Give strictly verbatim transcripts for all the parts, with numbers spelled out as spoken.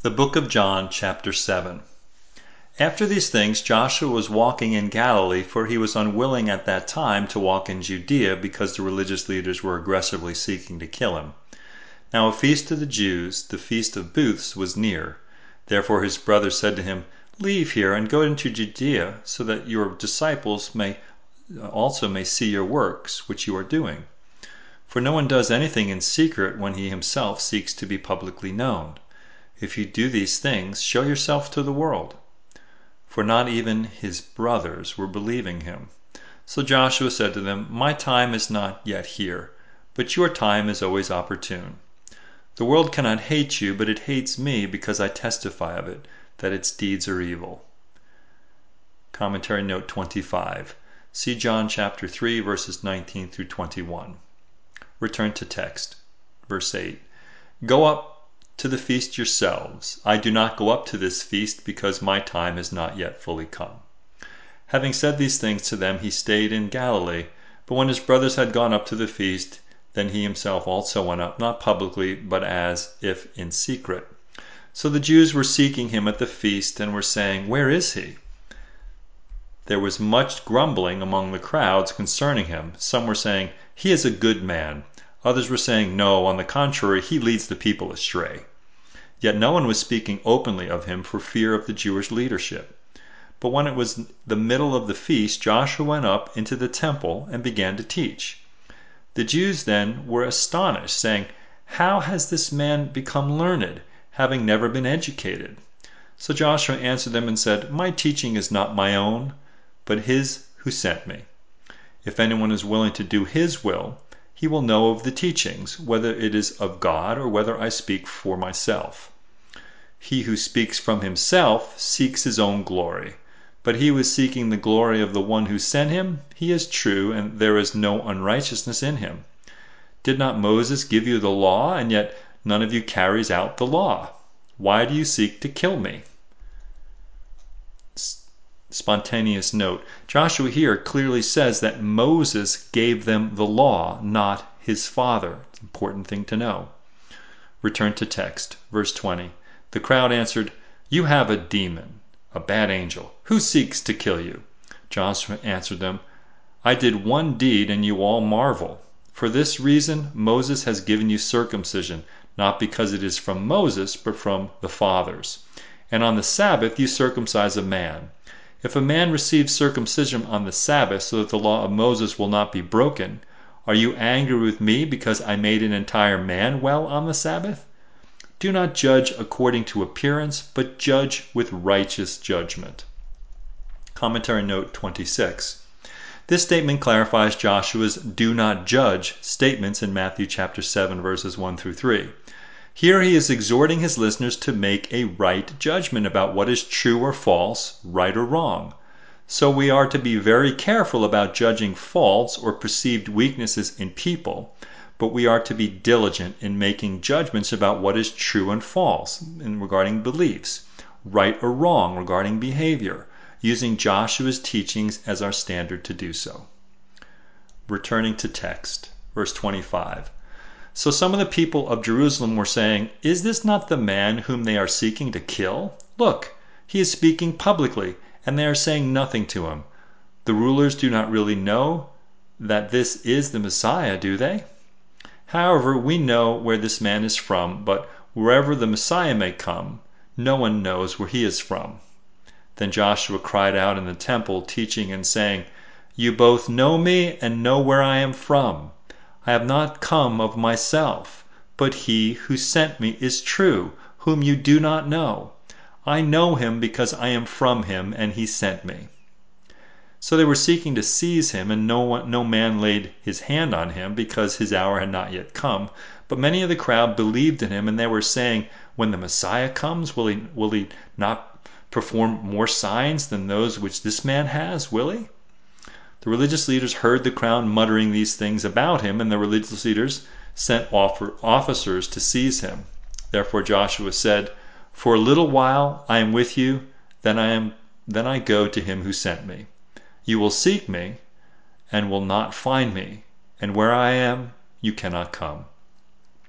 The book of John, chapter seven. After these things Joshua was walking in Galilee, for he was unwilling at that time to walk in Judea, because the religious leaders were aggressively seeking to kill him. Now a feast of the Jews, the Feast of Booths, was near. Therefore his brothers said to him, "Leave here and go into Judea, so that your disciples may also may see your works, which you are doing. For no one does anything in secret when he himself seeks to be publicly known. If you do these things, show yourself to the world." For not even his brothers were believing him. So Joshua said to them, "My time is not yet here, but your time is always opportune. The world cannot hate you, but it hates me because I testify of it, that its deeds are evil." Commentary note twenty-five. See John chapter three, verses nineteen through twenty-one. Return to text. Verse eight. "Go up to the feast yourselves. I do not go up to this feast, because my time is not yet fully come." Having said these things to them, he stayed in Galilee. But when his brothers had gone up to the feast, then he himself also went up, not publicly, but as if in secret. So the Jews were seeking him at the feast, and were saying, "Where is he?" There was much grumbling among the crowds concerning him. Some were saying, "He is a good man." Others were saying, "No, on the contrary, he leads the people astray." Yet no one was speaking openly of him for fear of the Jewish leadership. But when it was the middle of the feast, Joshua went up into the temple and began to teach. The Jews then were astonished, saying, "How has this man become learned, having never been educated?" So Joshua answered them and said, "My teaching is not my own, but his who sent me. If anyone is willing to do his will, he will know of the teachings, whether it is of God or whether I speak for myself. He who speaks from himself seeks his own glory, but he who is seeking the glory of the one who sent him, he is true, and there is no unrighteousness in him. Did not Moses give you the law, and yet none of you carries out the law? Why do you seek to kill me?" Spontaneous note. Joshua here clearly says that Moses gave them the law, not his father. It's an important thing to know. Return to text. Verse twenty. The crowd answered, "You have a demon, a bad angel. Who seeks to kill you?" Joshua answered them, "I did one deed, and you all marvel. For this reason Moses has given you circumcision, not because it is from Moses, but from the fathers. And on the Sabbath you circumcise a man. If a man receives circumcision on the Sabbath, so that the law of Moses will not be broken, are you angry with me because I made an entire man well on the Sabbath? Do not judge according to appearance, but judge with righteous judgment." Commentary note twenty-six. This statement clarifies Joshua's "do not judge" statements in Matthew chapter seven, verses one through three. Here he is exhorting his listeners to make a right judgment about what is true or false, right or wrong. So we are to be very careful about judging faults or perceived weaknesses in people, but we are to be diligent in making judgments about what is true and false in regarding beliefs, right or wrong regarding behavior, using Joshua's teachings as our standard to do so. Returning to text, verse twenty-five. So some of the people of Jerusalem were saying, "Is this not the man whom they are seeking to kill? Look, he is speaking publicly, and they are saying nothing to him. The rulers do not really know that this is the Messiah, do they? However, we know where this man is from, but wherever the Messiah may come, no one knows where he is from." Then Joshua cried out in the temple, teaching and saying, "You both know me and know where I am from. I have not come of myself, but he who sent me is true, whom you do not know. I know him because I am from him, and he sent me." So they were seeking to seize him, and no one, no man laid his hand on him, because his hour had not yet come. But many of the crowd believed in him, and they were saying, "When the Messiah comes, will he, will he not perform more signs than those which this man has, will he?" The religious leaders heard the crowd muttering these things about him, and the religious leaders sent officers to seize him. Therefore Joshua said, "For a little while I am with you, then I am then I go to him who sent me. You will seek me, and will not find me, and where I am, you cannot come."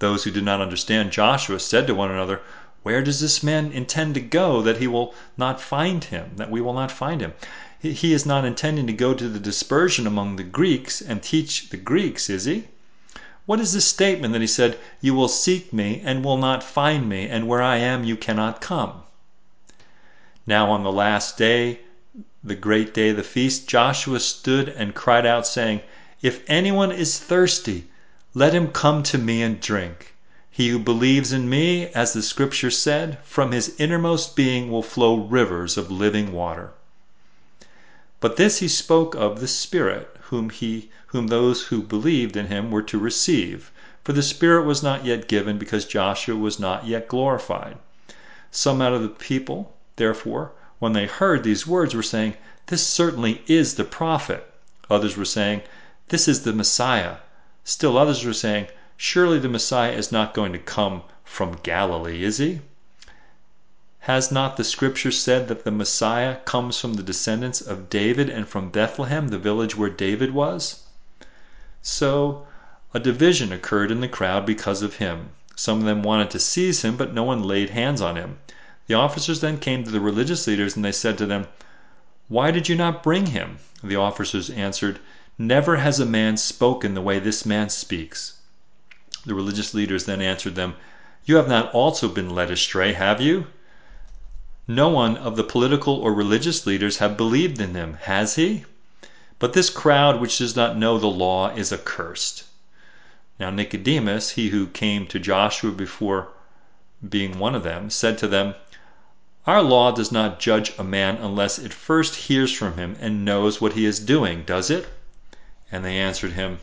Those who did not understand Joshua said to one another, "Where does this man intend to go that he will not find him, that we will not find him? He is not intending to go to the dispersion among the Greeks and teach the Greeks, is he? What is this statement that he said, 'You will seek me and will not find me, and where I am you cannot come'?" Now on the last day, the great day of the feast, Joshua stood and cried out, saying, "If anyone is thirsty, let him come to me and drink. He who believes in me, as the scripture said, from his innermost being will flow rivers of living water." But this he spoke of the Spirit, whom he, whom those who believed in him were to receive. For the Spirit was not yet given, because Joshua was not yet glorified. Some out of the people, therefore, when they heard these words, were saying, "This certainly is the prophet." Others were saying, "This is the Messiah." Still others were saying, "Surely the Messiah is not going to come from Galilee, is he? Has not the scripture said that the Messiah comes from the descendants of David and from Bethlehem, the village where David was?" So a division occurred in the crowd because of him. Some of them wanted to seize him, but no one laid hands on him. The officers then came to the religious leaders, and they said to them, "Why did you not bring him?" The officers answered, "Never has a man spoken the way this man speaks." The religious leaders then answered them, "You have not also been led astray, have you? No one of the political or religious leaders have believed in him, has he? But this crowd which does not know the law is accursed." Now Nicodemus, he who came to Joshua before being one of them, said to them, "Our law does not judge a man unless it first hears from him and knows what he is doing, does it?" And they answered him,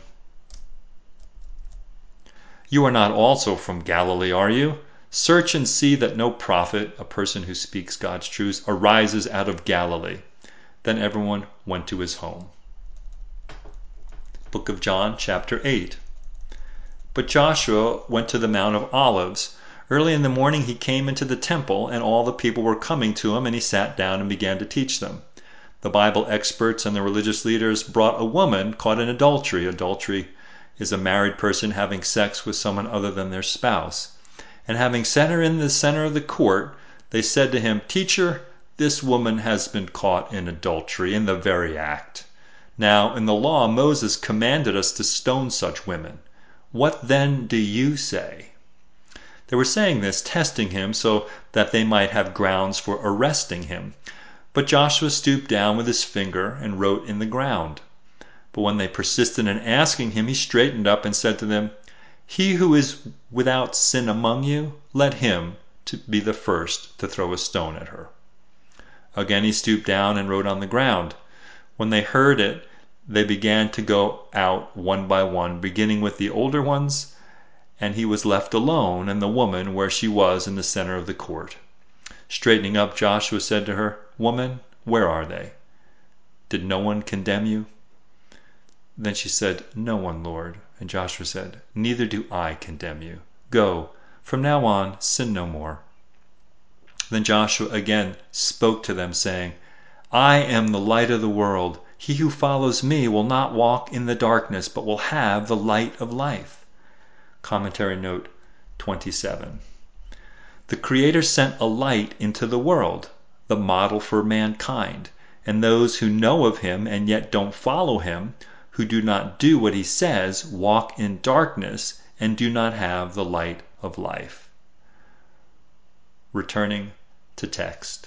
"You are not also from Galilee, are you? Search and see that no prophet, a person who speaks God's truths, arises out of Galilee." Then everyone went to his home. Book of John, chapter eight. But Joshua went to the Mount of Olives. Early in the morning he came into the temple, and all the people were coming to him, and he sat down and began to teach them. The Bible experts and the religious leaders brought a woman caught in adultery. Adultery is a married person having sex with someone other than their spouse. And having set her in the center of the court, they said to him, "Teacher, this woman has been caught in adultery, in the very act. Now, in the law, Moses commanded us to stone such women. What then do you say?" They were saying this, testing him, so that they might have grounds for arresting him. But Joshua stooped down with his finger and wrote in the ground. But when they persisted in asking him, he straightened up and said to them, "He who is without sin among you, let him to be the first to throw a stone at her." Again he stooped down and wrote on the ground. When they heard it, they began to go out one by one, beginning with the older ones, and he was left alone, and the woman where she was in the center of the court. Straightening up, Joshua said to her, "Woman, where are they? Did no one condemn you?" Then she said, "No one, Lord." And Joshua said, "Neither do I condemn you. Go, from now on, sin no more." Then Joshua again spoke to them, saying, "I am the light of the world. He who follows me will not walk in the darkness, but will have the light of life." Commentary note twenty-seven. The Creator sent a light into the world, the model for mankind, and those who know of him and yet don't follow him, who do not do what he says, walk in darkness and do not have the light of life. Returning to text.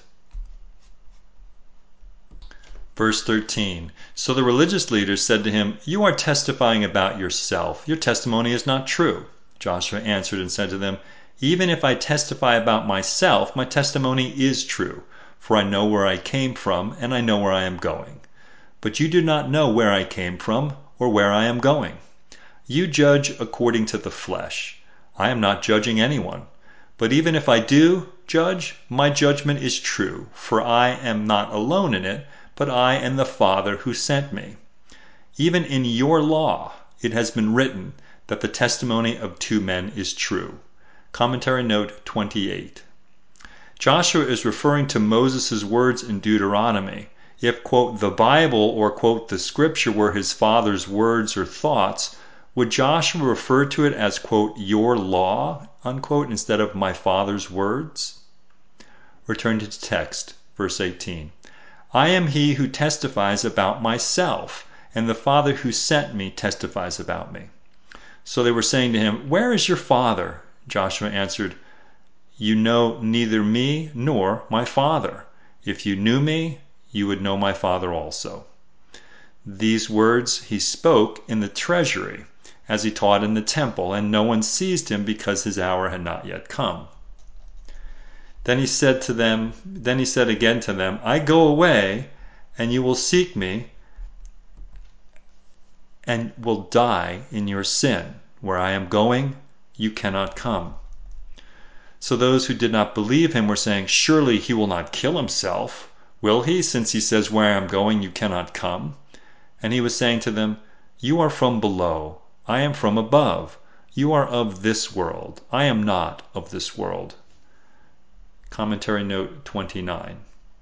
Verse thirteen. So the religious leaders said to him, "You are testifying about yourself. Your testimony is not true." Joshua answered and said to them, "Even if I testify about myself, my testimony is true, for I know where I came from, and I know where I am going. But you do not know where I came from or where I am going. You judge according to the flesh. I am not judging anyone. But even if I do judge, my judgment is true, for I am not alone in it, but I and the Father who sent me. Even in your law it has been written that the testimony of two men is true." Commentary note twenty-eight. Joshua is referring to Moses' words in Deuteronomy. If, quote, the Bible or, quote, the scripture were his father's words or thoughts, Would Joshua refer to it as, quote, your law, unquote, instead of my Father's words? Return to text, verse eighteen. I am he who testifies about myself, and the Father who sent me testifies about me. So they were saying to him, where is your Father? Joshua answered, you know neither me nor my Father. If you knew me, you would know my Father also. These words he spoke in the treasury, as he taught in the temple, and no one seized him because his hour had not yet come. Then he said to them, then he said again to them, I go away, and you will seek me, and will die in your sin. Where I am going, you cannot come. So those who did not believe him were saying, surely he will not kill himself, will he, since he says, where I am going, you cannot come? And he was saying to them, you are from below, I am from above. You are of this world, I am not of this world. Commentary note twenty-nine.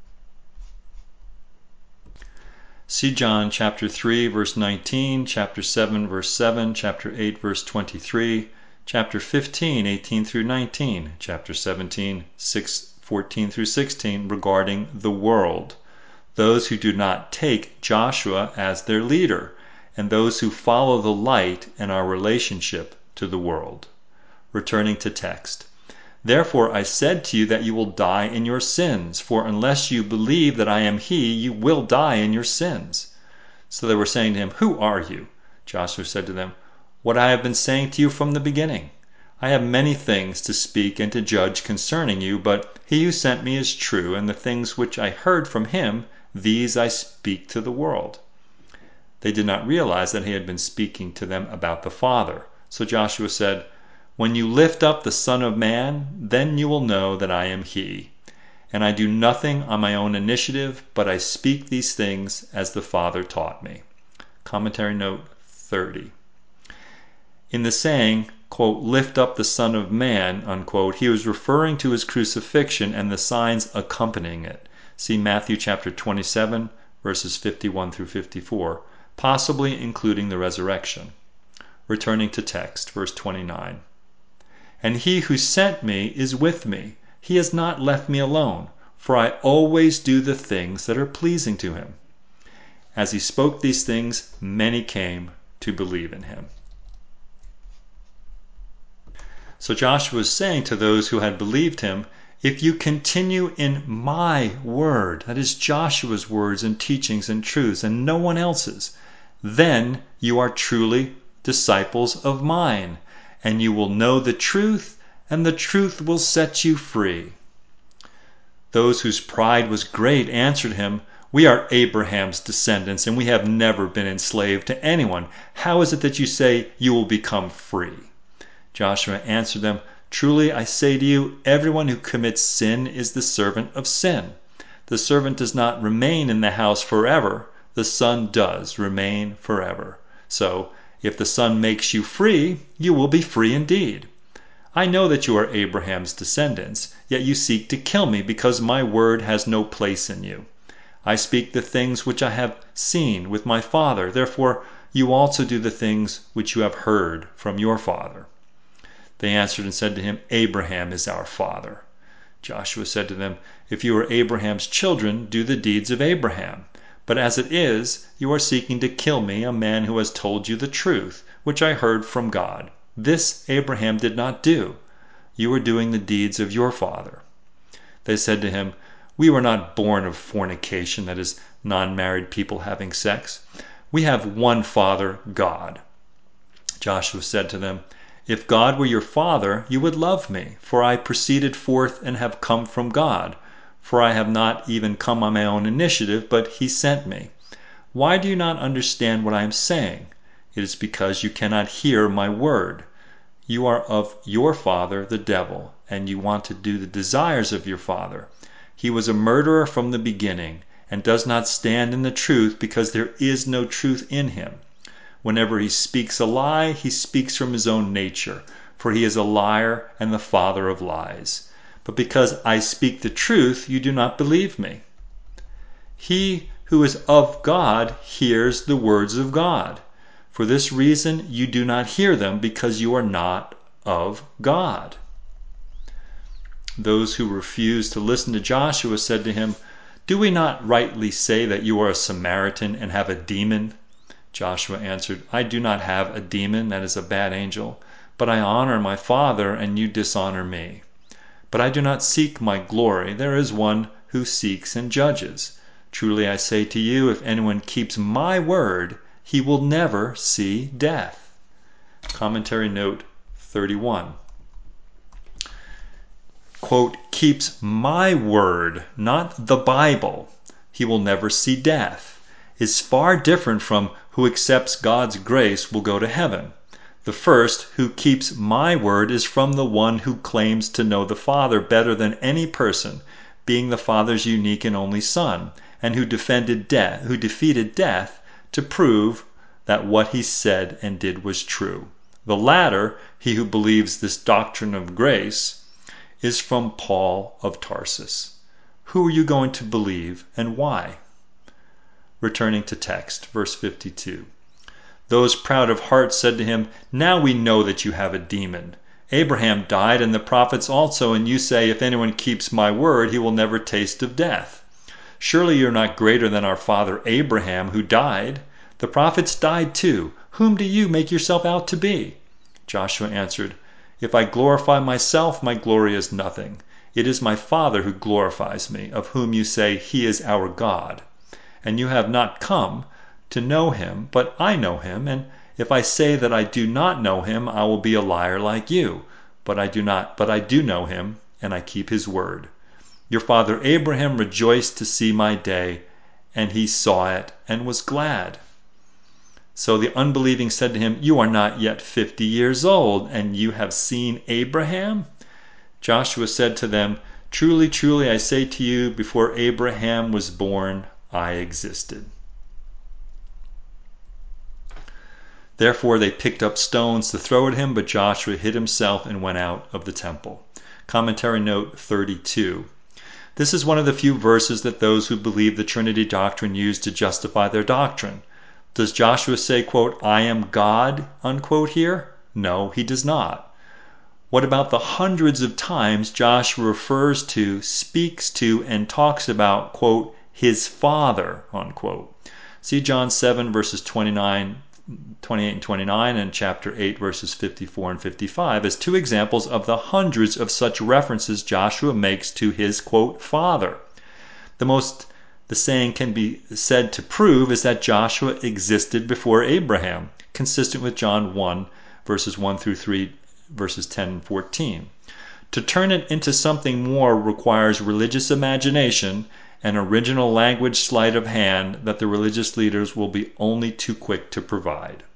See John chapter three verse nineteen, chapter seven verse seven, chapter eight verse twenty-three, chapter fifteen, eighteen through nineteen, chapter seventeen, six, fourteen through sixteen regarding the world, those who do not take Joshua as their leader, and those who follow the light and our relationship to the world. Returning to text. Therefore I said to you that you will die in your sins, for unless you believe that I am he, you will die in your sins. So they were saying to him, who are you? Joshua said to them, what I have been saying to you from the beginning. I have many things to speak and to judge concerning you, but he who sent me is true, and the things which I heard from him, these I speak to the world. They did not realize that he had been speaking to them about the Father. So Joshua said, when you lift up the Son of Man, then you will know that I am he. And I do nothing on my own initiative, but I speak these things as the Father taught me. Commentary note thirty. In the saying, quote, lift up the Son of Man, unquote, he was referring to his crucifixion and the signs accompanying it. See Matthew chapter twenty-seven, verses fifty-one through fifty-four, possibly including the resurrection. Returning to text, verse twenty-nine. And he who sent me is with me. He has not left me alone, for I always do the things that are pleasing to him. As he spoke these things, many came to believe in him. So Joshua was saying to those who had believed him, if you continue in my word, that is Joshua's words and teachings and truths and no one else's, then you are truly disciples of mine, and you will know the truth, and the truth will set you free. Those whose pride was great answered him, we are Abraham's descendants, and we have never been enslaved to anyone. How is it that you say you will become free? Joshua answered them, truly I say to you, everyone who commits sin is the servant of sin. The servant does not remain in the house forever. The Son does remain forever. So, if the Son makes you free, you will be free indeed. I know that you are Abraham's descendants, yet you seek to kill me, because my word has no place in you. I speak the things which I have seen with my father. Therefore, you also do the things which you have heard from your father. They answered and said to him, Abraham is our father. Joshua said to them, if you are Abraham's children, do the deeds of Abraham. But as it is, you are seeking to kill me, a man who has told you the truth, which I heard from God. This Abraham did not do. You are doing the deeds of your father. They said to him, we were not born of fornication, that is, non-married people having sex. We have one Father, God. Joshua said to them, if God were your father, you would love me, for I proceeded forth and have come from God. For I have not even come on my own initiative, but he sent me. Why do you not understand what I am saying? It is because you cannot hear my word. You are of your father, the devil, and you want to do the desires of your father. He was a murderer from the beginning, and does not stand in the truth, because there is no truth in him. Whenever he speaks a lie, he speaks from his own nature, for he is a liar and the father of lies. But because I speak the truth, you do not believe me. He who is of God hears the words of God. For this reason you do not hear them, because you are not of God." Those who refused to listen to Joshua said to him, "Do we not rightly say that you are a Samaritan and have a demon?" Joshua answered, "I do not have a demon, that is a bad angel, but I honor my Father, and you dishonor me. But I do not seek my glory. There is one who seeks and judges. Truly I say to you, if anyone keeps my word, he will never see death." Commentary note thirty-one. Quote, "keeps my word, not the Bible, he will never see death," is far different from "who accepts God's grace will go to heaven." The first, "who keeps my word," is from the one who claims to know the Father better than any person, being the Father's unique and only Son, and who defended death, who defeated death to prove that what he said and did was true. The latter, he who believes this doctrine of grace, is from Paul of Tarsus. Who are you going to believe, and why? Returning to text, verse fifty-two. Those proud of heart said to him, "Now we know that you have a demon. Abraham died, and the prophets also, and you say, if anyone keeps my word, he will never taste of death. Surely you are not greater than our father Abraham, who died. The prophets died too. Whom do you make yourself out to be?" Joshua answered, "If I glorify myself, my glory is nothing. It is my Father who glorifies me, of whom you say, he is our God. And you have not come to know him, but I know him, and if I say that I do not know him, I will be a liar like you. But I do not, but I do know him, and I keep his word. Your father Abraham rejoiced to see my day, and he saw it and was glad." So the unbelieving said to him, "You are not yet fifty years old, and you have seen Abraham?" Joshua said to them, "Truly, truly, I say to you, before Abraham was born, I existed." Therefore they picked up stones to throw at him, but Joshua hid himself and went out of the temple. Commentary note thirty-two. This is one of the few verses that those who believe the Trinity doctrine use to justify their doctrine. Does Joshua say, quote, "I am God," unquote here? No, he does not. What about the hundreds of times Joshua refers to, speaks to, and talks about, quote, his Father, unquote? See John seven, verses twenty-nine, twenty-eight and twenty-nine, and chapter eight, verses fifty-four and fifty-five, as two examples of the hundreds of such references Joshua makes to his, quote, Father. The most the saying can be said to prove is that Joshua existed before Abraham, consistent with John one, verses one through three, verses ten and fourteen. To turn it into something more requires religious imagination and original language sleight of hand that the religious leaders will be only too quick to provide.